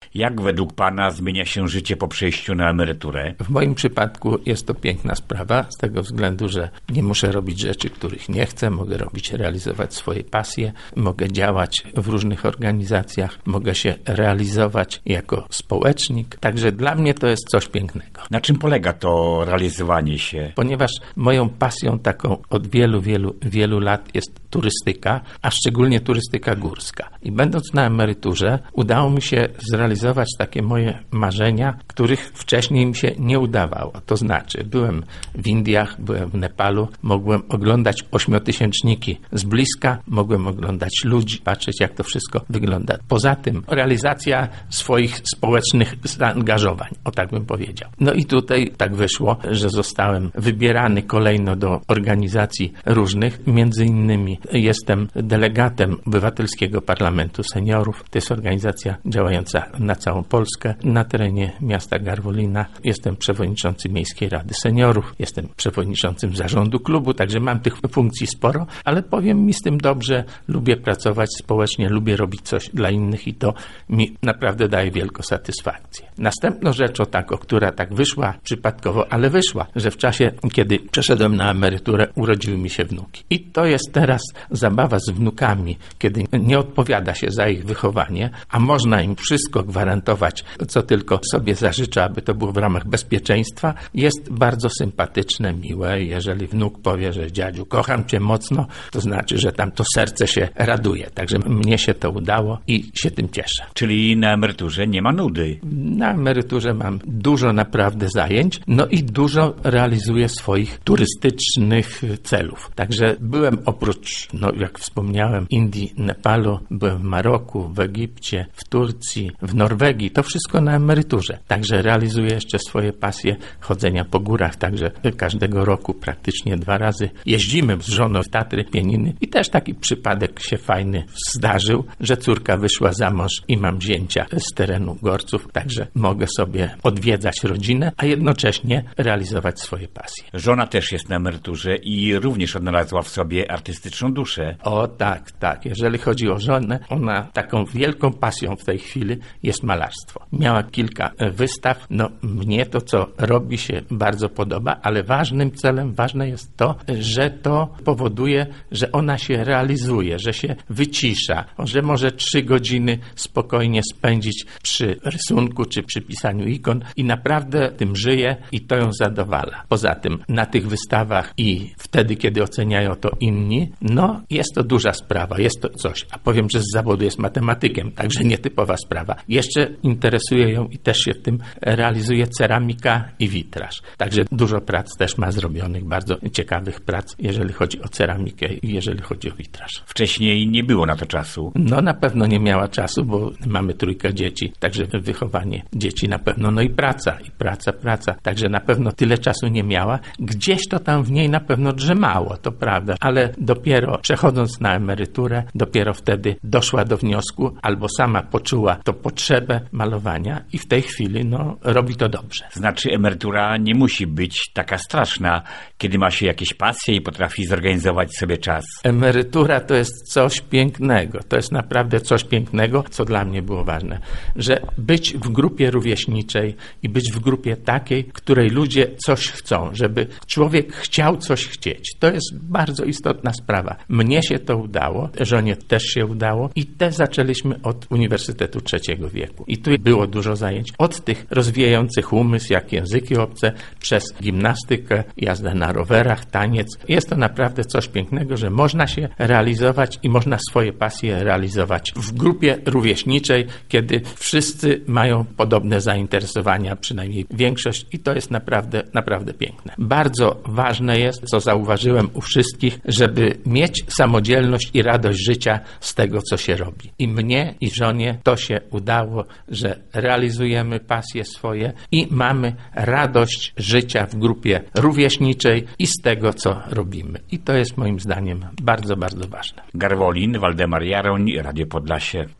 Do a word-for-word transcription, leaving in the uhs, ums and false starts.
Jak według pana zmienia się życie po przejściu na emeryturę? W moim przypadku jest to piękna sprawa, z tego względu, że nie muszę robić rzeczy, których nie chcę, mogę robić, realizować swoje pasje, mogę działać w różnych organizacjach, mogę się realizować jako społecznik, także dla mnie to jest coś pięknego. Na czym polega to realizowanie się? Ponieważ moją pasją taką od wielu, wielu, wielu lat jest turystyka, a szczególnie turystyka górska. I będąc na emeryturze, udało mi się zrealizować takie moje marzenia, których wcześniej mi się nie udawało. To znaczy, byłem w Indiach, byłem w Nepalu, mogłem oglądać ośmiotysięczniki z bliska, mogłem oglądać ludzi, patrzeć, jak to wszystko wygląda. Poza tym realizacja swoich społecznych zaangażowań, o tak bym powiedział. No i tutaj tak wyszło, że zostałem wybierany kolejno do organizacji różnych, między innymi jestem delegatem Obywatelskiego Parlamentu Seniorów. To jest organizacja działająca na całą Polskę, na terenie miasta Garwolina. Jestem przewodniczącym Miejskiej Rady Seniorów, jestem przewodniczącym zarządu klubu, także mam tych funkcji sporo, ale powiem mi z tym dobrze, lubię pracować społecznie, lubię robić coś dla innych i to mi naprawdę daje wielką satysfakcję. Następną rzeczą taką, która tak wyszła przypadkowo, ale wyszła, że w czasie, kiedy przeszedłem na emeryturę, urodziły mi się wnuki. I to jest teraz zabawa z wnukami, kiedy nie odpowiada się za ich wychowanie, a można im wszystko gwarantować, co tylko sobie zażyczę, aby to było w ramach bezpieczeństwa, jest bardzo sympatyczne, miłe. Jeżeli wnuk powie, że dziadziu, kocham cię mocno, to znaczy, że tam to serce się raduje. Także mnie się to udało i się tym cieszę. Czyli na emeryturze nie ma nudy? Na emeryturze mam dużo naprawdę zajęć, no i dużo realizuję swoich turystycznych celów. Także byłem oprócz, no jak wspomniałem, Indii, Nepalu, byłem w Maroku, w Egipcie, w Turcji, w Norwegii. To wszystko na emeryturze. Także realizuję jeszcze swoje pasje chodzenia po górach. Także każdego roku praktycznie dwa razy jeździmy z żoną w Tatry, Pieniny i też taki przypadek się fajny zdarzył, że córka wyszła za mąż i mam zięcia z terenu Gorców. Także mogę sobie odwiedzać rodzinę, a jednocześnie realizować swoje pasje. Żona też jest na emeryturze i również odnalazła w sobie artystyczną duszę. O tak, tak. Jeżeli chodzi o żonę, ona taką wielką pasją w tej chwili jest malarstwo. Miała kilka wystaw. No mnie to, co robi, się bardzo podoba, ale ważnym celem, ważne jest to, że to powoduje, że ona się realizuje, że się wycisza, że może trzy godziny spokojnie spędzić przy rysunku czy przy pisaniu ikon i naprawdę tym żyje i to ją zadowala. Poza tym na tych wystawach i wtedy, kiedy oceniają to inni, no jest to duża sprawa, jest to coś. A powiem, że z zawodu jest matematykiem, także nietypowa sprawa. Jeszcze interesuje ją i też się w tym realizuje ceramika i witraż. Także dużo prac też ma zrobionych, bardzo ciekawych prac, jeżeli chodzi o ceramikę i jeżeli chodzi o witraż. Wcześniej nie było na to czasu. No na pewno nie miała czasu, bo mamy trójkę dzieci, także wychowanie dzieci na pewno, no i praca, i praca, praca. Także na pewno tyle czasu nie miała. Gdzieś to tam w niej na pewno drzemało, to prawda, ale dopiero przechodząc na emeryturę, dopiero wtedy doszła do wniosku, albo sama poczuła to potrzebę malowania i w tej chwili, no, robi to dobrze. Znaczy emerytura nie musi być taka straszna, kiedy ma się jakieś pasje i potrafi zorganizować sobie czas. Emerytura to jest coś pięknego, to jest naprawdę coś pięknego, co dla mnie było ważne, że być w grupie rówieśniczej i być w grupie takiej, której ludzie coś chcą, żeby człowiek chciał coś chcieć. To jest bardzo istotna sprawa. Mnie się to udało, żonie też się udało i też zaczęliśmy od Uniwersytetu Trzeciego Wieku. I tu było dużo zajęć. Od tych rozwijających umysł, jak języki obce, przez gimnastykę, jazdę na rowerach, taniec. Jest to naprawdę coś pięknego, że można się realizować i można swoje pasje realizować w grupie rówieśniczej, kiedy wszyscy mają podobne zainteresowania, przynajmniej większość i to jest naprawdę, naprawdę piękne. Bardzo ważne jest, co zauważyłem u wszystkich, żeby mieć samodzielność i radość życia z tego, co się robi. I mnie, i żonie to się udało, że realizujemy pasje swoje i mamy radość życia w grupie rówieśniczej i z tego, co robimy. I to jest moim zdaniem bardzo, bardzo ważne. Garwolin, Waldemar Jaroń, Radio Podlasie.